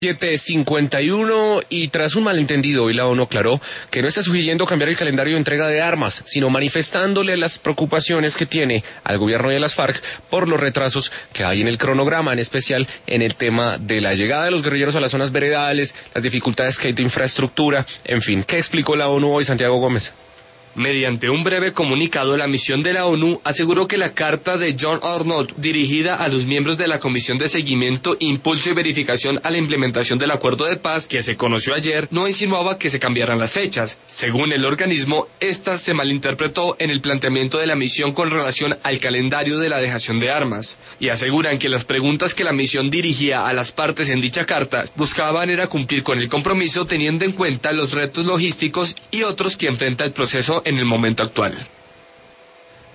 7:51 y tras un malentendido hoy la ONU aclaró que no está sugiriendo cambiar el calendario de entrega de armas, sino manifestándole las preocupaciones que tiene al gobierno y a las FARC por los retrasos que hay en el cronograma, en especial en el tema de la llegada de los guerrilleros a las zonas veredales, las dificultades que hay de infraestructura, en fin. ¿Qué explicó la ONU hoy, Santiago Gómez? Mediante un breve comunicado, la misión de la ONU aseguró que la carta de John Arnott, dirigida a los miembros de la Comisión de Seguimiento, Impulso y Verificación a la Implementación del Acuerdo de Paz, que se conoció ayer, no insinuaba que se cambiaran las fechas. Según el organismo, esta se malinterpretó en el planteamiento de la misión con relación al calendario de la dejación de armas, y aseguran que las preguntas que la misión dirigía a las partes en dicha carta buscaban era cumplir con el compromiso teniendo en cuenta los retos logísticos y otros que enfrenta el proceso en el momento actual.